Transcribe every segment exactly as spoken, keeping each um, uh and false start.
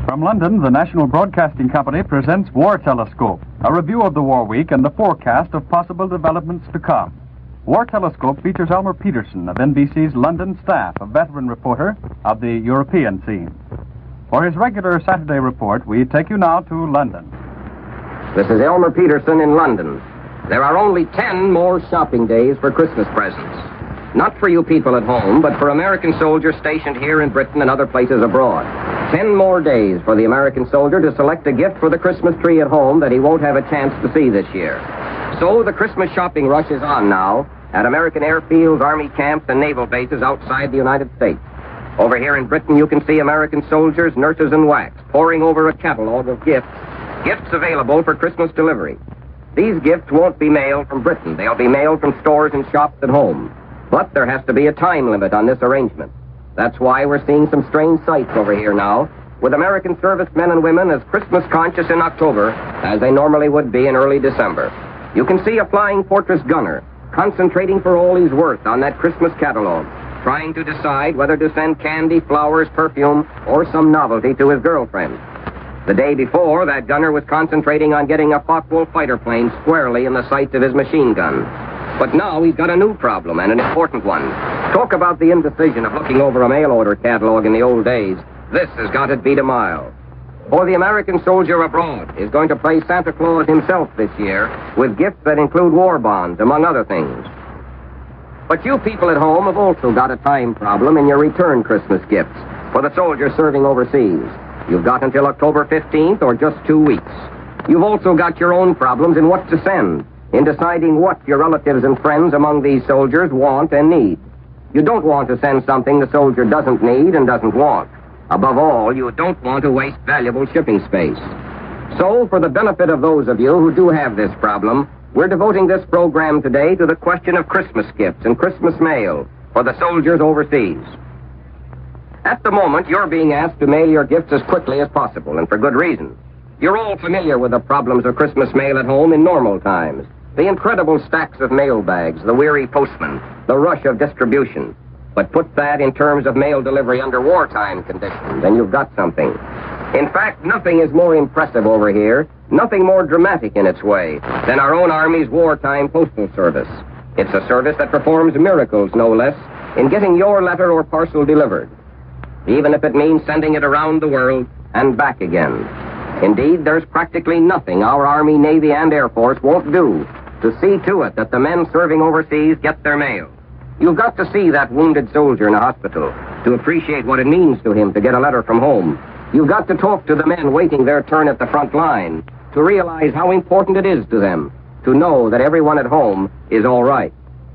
From London, the National Broadcasting Company presents War Telescope, a review of the war week and the forecast of possible developments to come. War Telescope features Elmer Peterson of N B C's London staff, a veteran reporter of the European scene. For his regular Saturday report, we take you now to London. This is Elmer Peterson in London. There are only ten more shopping days for Christmas presents. Not for you people at home, but for American soldiers stationed here in Britain and other places abroad. Ten more days for the American soldier to select a gift for the Christmas tree at home that he won't have a chance to see this year. So the Christmas shopping rush is on now at American airfields, Army camps, and naval bases outside the United States. Over here in Britain, you can see American soldiers, nurses, and whacks poring over a catalog of gifts, gifts available for Christmas delivery. These gifts won't be mailed from Britain. They'll be mailed from stores and shops at home. But there has to be a time limit on this arrangement. That's why we're seeing some strange sights over here now, with American servicemen and women as Christmas conscious in October as they normally would be in early December. You can see a flying fortress gunner concentrating for all he's worth on that Christmas catalog, trying to decide whether to send candy, flowers, perfume, or some novelty to his girlfriend. The day before, that gunner was concentrating on getting a Focke-Wulf fighter plane squarely in the sights of his machine gun. But now he's got a new problem, and an important one. Talk about the indecision of looking over a mail order catalog in the old days. This has got to beat a mile. For the American soldier abroad is going to play Santa Claus himself this year with gifts that include war bonds, among other things. But you people at home have also got a time problem in your return Christmas gifts for the soldiers serving overseas. You've got until October fifteenth, or just two weeks. You've also got your own problems in what to send, in deciding what your relatives and friends among these soldiers want and need. You don't want to send something the soldier doesn't need and doesn't want. Above all, you don't want to waste valuable shipping space. So, for the benefit of those of you who do have this problem, we're devoting this program today to the question of Christmas gifts and Christmas mail for the soldiers overseas. At the moment, you're being asked to mail your gifts as quickly as possible, and for good reason. You're all familiar with the problems of Christmas mail at home in normal times. The incredible stacks of mail bags, the weary postman, the rush of distribution. But put that in terms of mail delivery under wartime conditions, and you've got something. In fact, nothing is more impressive over here, nothing more dramatic in its way, than our own Army's wartime postal service. It's a service that performs miracles, no less, in getting your letter or parcel delivered, even if it means sending it around the world and back again. Indeed, there's practically nothing our Army, Navy, and Air Force won't do to see to it that the men serving overseas get their mail. You've got to see that wounded soldier in a hospital to appreciate what it means to him to get a letter from home. You've got to talk to the men waiting their turn at the front line to realize how important it is to them to know that everyone at home is all right.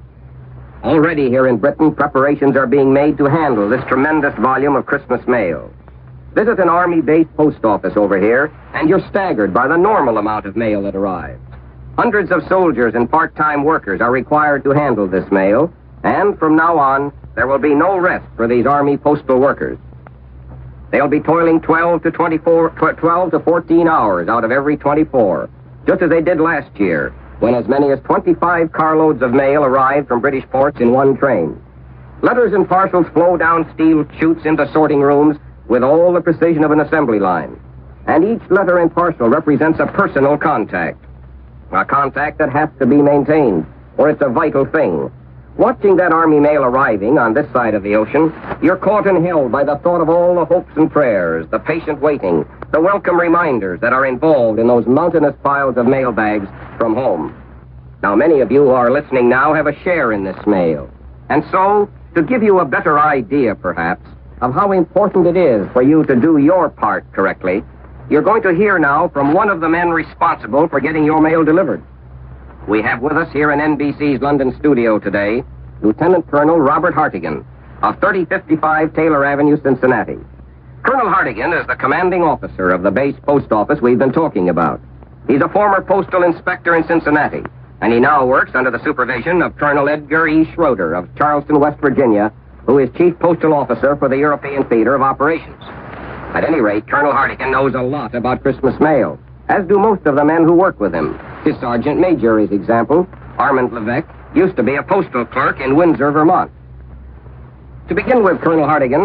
Already here in Britain, preparations are being made to handle this tremendous volume of Christmas mail. Visit an Army-based post office over here, and you're staggered by the normal amount of mail that arrives. Hundreds of soldiers and part-time workers are required to handle this mail, and from now on, there will be no rest for these Army postal workers. They'll be toiling twelve to twenty-four, twelve to fourteen hours out of every twenty-four, just as they did last year, when as many as twenty-five carloads of mail arrived from British ports in one train. Letters and parcels flow down steel chutes into sorting rooms with all the precision of an assembly line. And each letter and parcel represents a personal contact. A contact that has to be maintained, or it's a vital thing. Watching that Army mail arriving on this side of the ocean, you're caught and held by the thought of all the hopes and prayers, the patient waiting, the welcome reminders that are involved in those mountainous piles of mail bags from home. Now, many of you who are listening now have a share in this mail. And so, to give you a better idea, perhaps, of how important it is for you to do your part correctly, you're going to hear now from one of the men responsible for getting your mail delivered. We have with us here in N B C's London studio today Lieutenant Colonel Robert Hartigan of thirty fifty-five Taylor Avenue, Cincinnati. Colonel Hartigan is the commanding officer of the base post office we've been talking about. He's a former postal inspector in Cincinnati, and he now works under the supervision of Colonel Edgar E. Schroeder of Charleston, West Virginia, who is Chief Postal Officer for the European Theater of Operations. At any rate, Colonel Hartigan knows a lot about Christmas mail, as do most of the men who work with him. His Sergeant Major, his example, Armand Levesque, used to be a postal clerk in Windsor, Vermont. To begin with, Colonel Hartigan,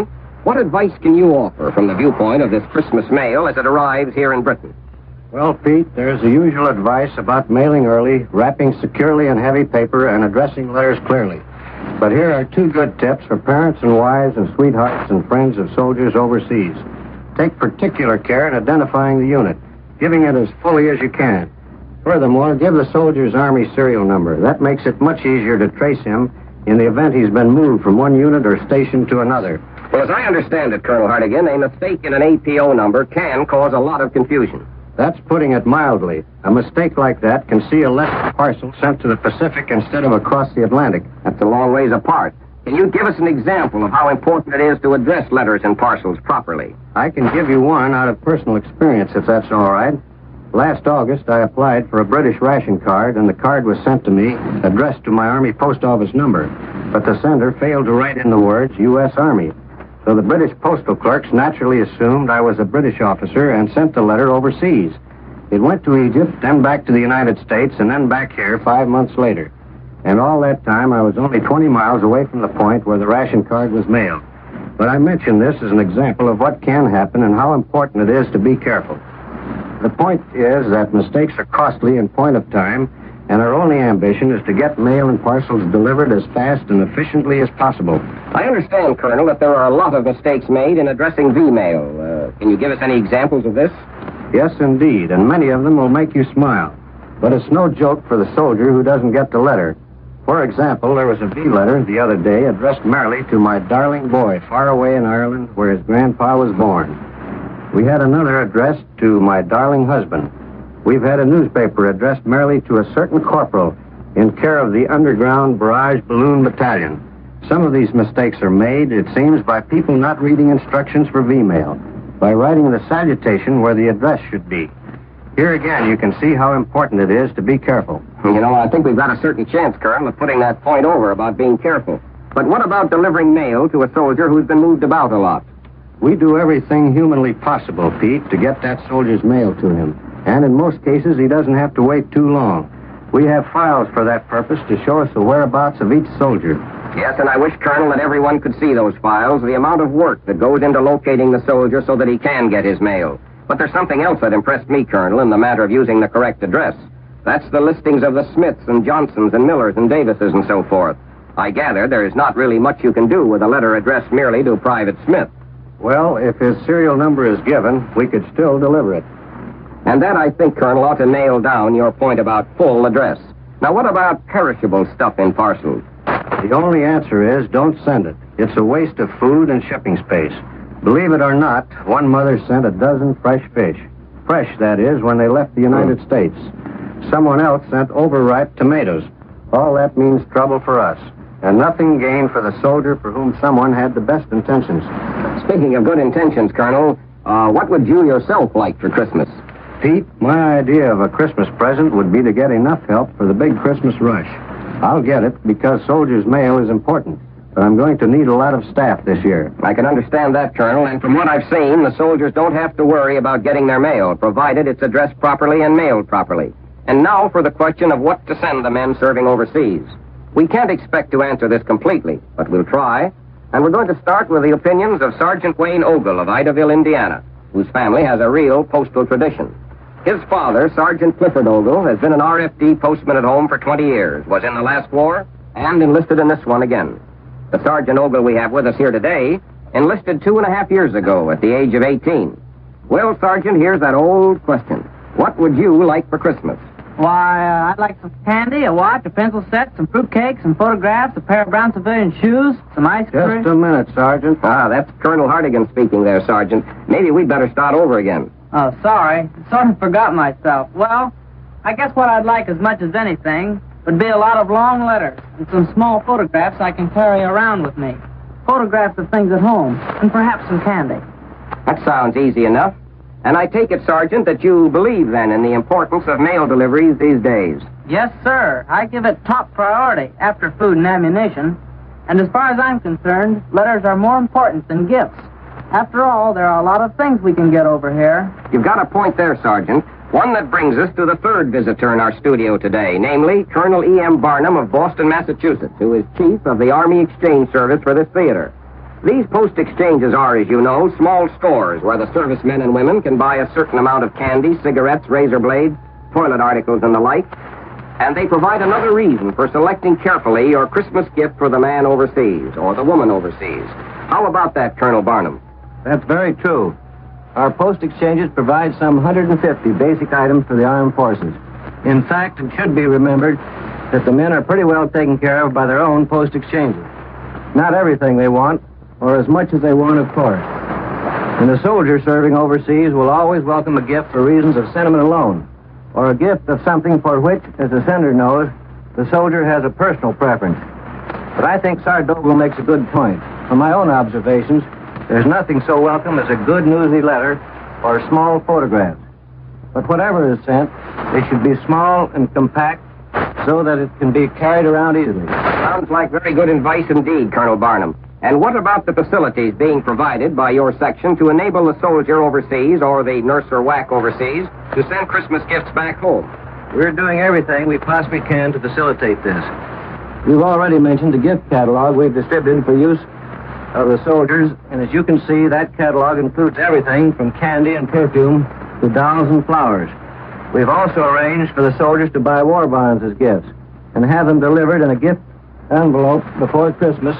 What advice can you offer from the viewpoint of this Christmas mail as it arrives here in Britain? Well, Pete, there's the usual advice about mailing early, wrapping securely in heavy paper, and addressing letters clearly. But here are two good tips for parents and wives and sweethearts and friends of soldiers overseas. Take particular care in identifying the unit, giving it as fully as you can. Furthermore, give the soldier's Army serial number. That makes it much easier to trace him in the event he's been moved from one unit or station to another. Well, as I understand it, Colonel Hartigan, a mistake in an A P O number can cause a lot of confusion. That's putting it mildly. A mistake like that can see a letter parcel sent to the Pacific instead of across the Atlantic. That's a long ways apart. Can you give us an example of how important it is to address letters and parcels properly? I can give you one out of personal experience, if that's all right. Last August, I applied for a British ration card, and the card was sent to me addressed to my Army post office number. But the sender failed to write in the words U S Army. So the British postal clerks naturally assumed I was a British officer and sent the letter overseas. It went to Egypt, then back to the United States, and then back here five months later. And all that time, I was only twenty miles away from the point where the ration card was mailed. But I mention this as an example of what can happen and how important it is to be careful. The point is that mistakes are costly in point of time, and our only ambition is to get mail and parcels delivered as fast and efficiently as possible. I understand, Colonel, that there are a lot of mistakes made in addressing V-mail. Uh, can you give us any examples of this? Yes, indeed, and many of them will make you smile. But it's no joke for the soldier who doesn't get the letter. For example, there was a V letter the other day addressed merely to my darling boy far away in Ireland where his grandpa was born. We had another addressed to my darling husband. We've had a newspaper addressed merely to a certain corporal in care of the underground barrage balloon battalion. Some of these mistakes are made, it seems, by people not reading instructions for V-mail, by writing the salutation where the address should be. Here again, you can see how important it is to be careful. You know, I think we've got a certain chance, Colonel, of putting that point over about being careful. But what about delivering mail to a soldier who's been moved about a lot? We do everything humanly possible, Pete, to get that soldier's mail to him. And in most cases, he doesn't have to wait too long. We have files for that purpose to show us the whereabouts of each soldier. Yes, and I wish, Colonel, that everyone could see those files, the amount of work that goes into locating the soldier so that he can get his mail. But there's something else that impressed me, Colonel, in the matter of using the correct address. That's the listings of the Smiths and Johnsons and Millers and Davises and so forth. I gather there is not really much you can do with a letter addressed merely to Private Smith. Well, if his serial number is given, we could still deliver it. And that, I think, Colonel, ought to nail down your point about full address. Now, what about perishable stuff in parcels? The only answer is don't send it. It's a waste of food and shipping space. Believe it or not, one mother sent a dozen fresh fish. Fresh, that is, when they left the United mm. States. Someone else sent overripe tomatoes. All that means trouble for us, and nothing gained for the soldier for whom someone had the best intentions. Speaking of good intentions, Colonel, uh, what would you yourself like for Christmas? Pete, my idea of a Christmas present would be to get enough help for the big Christmas rush. I'll get it because soldiers' mail is important, but I'm going to need a lot of staff this year. I can understand that, Colonel, and from what I've seen, the soldiers don't have to worry about getting their mail, provided it's addressed properly and mailed properly. And now for the question of what to send the men serving overseas. We can't expect to answer this completely, but we'll try. And we're going to start with the opinions of Sergeant Wayne Ogle of Idaville, Indiana, whose family has a real postal tradition. His father, Sergeant Clifford Ogle, has been an R F D postman at home for twenty years, was in the last war, and enlisted in this one again. The Sergeant Ogle we have with us here today enlisted two and a half years ago at the age of eighteen. Well, Sergeant, here's that old question. What would you like for Christmas? Why, uh, I'd like some candy, a watch, a pencil set, some fruitcake, some photographs, a pair of brown civilian shoes, some ice cream. Just a minute, Sergeant. Ah, that's Colonel Hartigan speaking there, Sergeant. Maybe we'd better start over again. Oh, sorry. Sort of forgot myself. Well, I guess what I'd like as much as anything would be a lot of long letters and some small photographs I can carry around with me. Photographs of things at home, and perhaps some candy. That sounds easy enough. And I take it, Sergeant, that you believe, then, in the importance of mail deliveries these days. Yes, sir. I give it top priority after food and ammunition. And as far as I'm concerned, letters are more important than gifts. After all, there are a lot of things we can get over here. You've got a point there, Sergeant. One that brings us to the third visitor in our studio today, namely Colonel E M. Barnum of Boston, Massachusetts, who is chief of the Army Exchange Service for this theater. These post exchanges are, as you know, small stores where the servicemen and women can buy a certain amount of candy, cigarettes, razor blades, toilet articles, and the like. And they provide another reason for selecting carefully your Christmas gift for the man overseas or the woman overseas. How about that, Colonel Barnum? That's very true. Our post exchanges provide some one hundred fifty basic items for the armed forces. In fact, it should be remembered that the men are pretty well taken care of by their own post exchanges. Not everything they want, or as much as they want, of course. And the soldier serving overseas will always welcome a gift for reasons of sentiment alone, or a gift of something for which, as the sender knows, the soldier has a personal preference. But I think Sardogle makes a good point. From my own observations, there's nothing so welcome as a good newsy letter or small photographs. But whatever is sent, they should be small and compact so that it can be carried around easily. Sounds like very good advice indeed, Colonel Barnum. And what about the facilities being provided by your section to enable the soldier overseas or the nurse or whack overseas to send Christmas gifts back home? We're doing everything we possibly can to facilitate this. We've already mentioned the gift catalog we've distributed for use of the soldiers, and as you can see, that catalog includes everything from candy and perfume to dolls and flowers. We've also arranged for the soldiers to buy war bonds as gifts and have them delivered in a gift envelope before Christmas.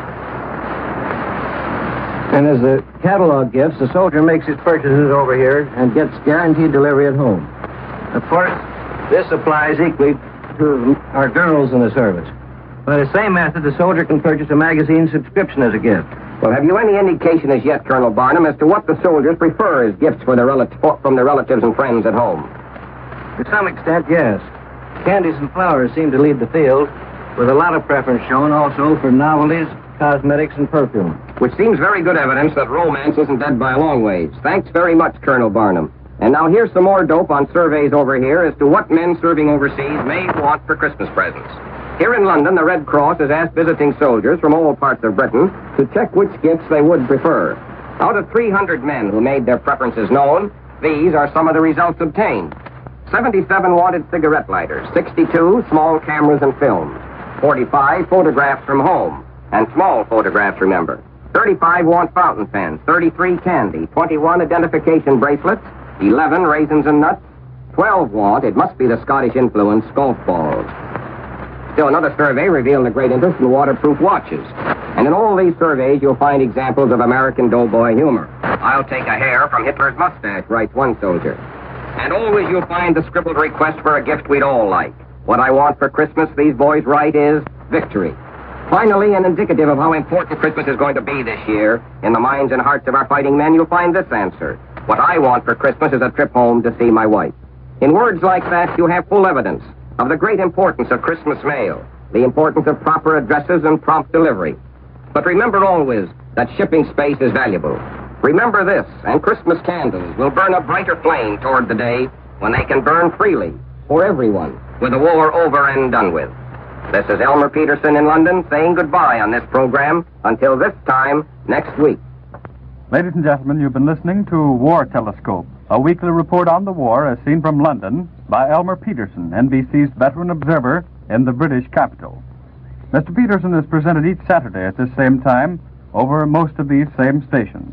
And as the catalog gifts, the soldier makes his purchases over here and gets guaranteed delivery at home. Of course, this applies equally to our girls in the service. By the same method, the soldier can purchase a magazine subscription as a gift. Well, have you any indication as yet, Colonel Barnum, as to what the soldiers prefer as gifts for their rel- from their relatives and friends at home? To some extent, yes. Candies and flowers seem to lead the field, with a lot of preference shown also for novelties, cosmetics, and perfume. Which seems very good evidence that romance isn't dead by a long ways. Thanks very much, Colonel Barnum. And now here's some more dope on surveys over here as to what men serving overseas may want for Christmas presents. Here in London, the Red Cross has asked visiting soldiers from all parts of Britain to check which gifts they would prefer. Out of three hundred men who made their preferences known, these are some of the results obtained. seventy-seven wanted cigarette lighters, sixty-two small cameras and films, forty-five photographs from home, and small photographs, remember. thirty-five want fountain pens, thirty-three candy, twenty-one identification bracelets, eleven raisins and nuts, twelve want, it must be the Scottish influence, golf balls. Still, another survey revealed a great interest in waterproof watches. And in all these surveys, you'll find examples of American doughboy humor. I'll take a hair from Hitler's mustache, writes one soldier. And always you'll find the scribbled request for a gift we'd all like. What I want for Christmas, these boys write, is victory. Finally, and indicative of how important Christmas is going to be this year, in the minds and hearts of our fighting men, you'll find this answer. What I want for Christmas is a trip home to see my wife. In words like that, you have full evidence of the great importance of Christmas mail, the importance of proper addresses and prompt delivery. But remember always that shipping space is valuable. Remember this, and Christmas candles will burn a brighter flame toward the day when they can burn freely for everyone, with the war over and done with. This is Elmer Peterson in London saying goodbye on this program until this time next week. Ladies and gentlemen, you've been listening to War Telescope, a weekly report on the war as seen from London by Elmer Peterson, N B C's veteran observer in the British capital. Mister Peterson is presented each Saturday at this same time over most of these same stations.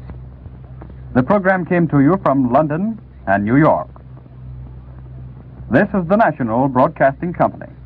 The program came to you from London and New York. This is the National Broadcasting Company.